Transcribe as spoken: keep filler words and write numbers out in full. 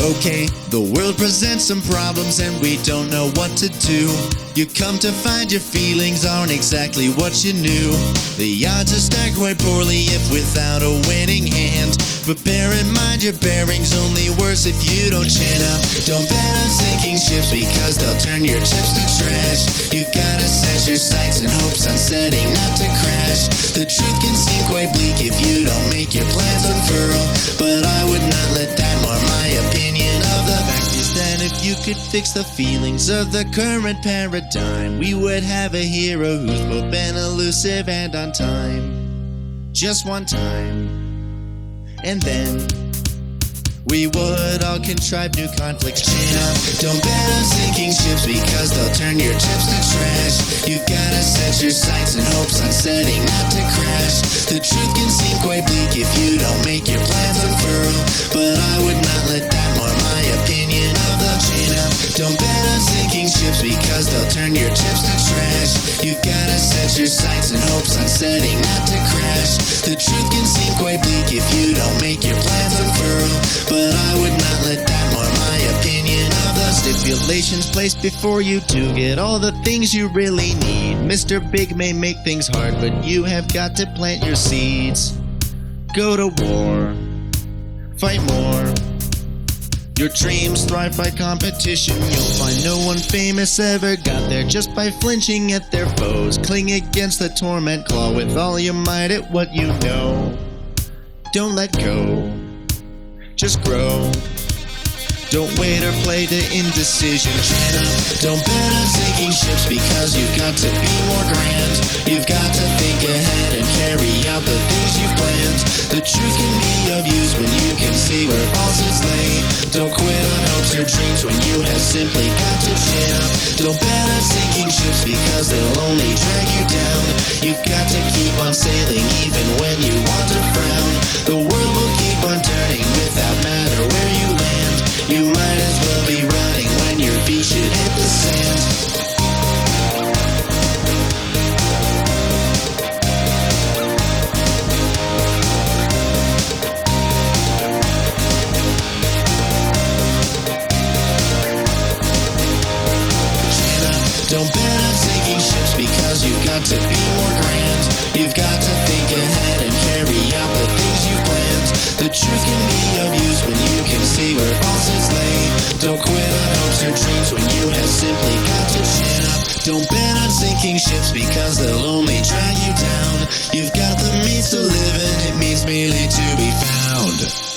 Okay, the world presents some problems and we don't know what to do. You come to find your feelings aren't exactly what you knew. The odds are stacked quite poorly if without a winning hand. But bear in mind your bearing's only worse if you don't chin up. Don't bet on sinking ships because they'll turn your chips to trash. You gotta set your sights and hopes on setting not to crash. The truth can seem quite bleak if you don't make your plans unfurl, but I would not let that mar my opinion of the fact is that if you could fix the feelings of the current paradigm, we would have a hero who's both been elusive and on time. Just one time, and then we would all contrive new conflicts. Chin up, don't bet on sinking ships because they'll turn your chips to trash. You gotta set your sights and hopes on setting not to crash. The truth can seem quite bleak if you don't make your plans unfurl, but I would not let that mar my opinion of the chin up. Don't bet on sinking ships because they'll turn your chips to trash. You gotta set your sights and hopes on setting not to crash. The truth can seem quite bleak if you don't make your plans unfurl, but I would not let that mar my opinion of the stipulations placed before you to get all the things you really need. Mister Big may make things hard, but you have got to plant your seeds. Go to war, fight more. Your dreams thrive by competition. You'll find no one famous ever got there just by flinching at their foes. Cling against the torment claw with all your might at what you know. Don't let go, just grow. Don't wait or play to indecision. Chin up, don't bet on sinking ships because you've got to be more grand. You've got to think ahead and carry out the things you've planned. The truth can be of use when you can see where falsehoods lay. Don't quit on hopes or dreams when you have simply got to chin up. Don't bet on sinking ships because they'll only drag you down. You've got to keep on sailing even when you want to frown. The world will keep on turning without matter where you land. You might as well be running when your feet should hit the sand. Chin up, don't bet on sinking ships because you've got to be more grand. You've got to think ahead and carry out the things you planned. The truth can be of use when you can see where falsehoods lay. Don't quit on hopes or dreams when you have simply got to chin up. Don't bet on sinking ships because they'll only drag you down. You've got the means to live and it means merely to be found.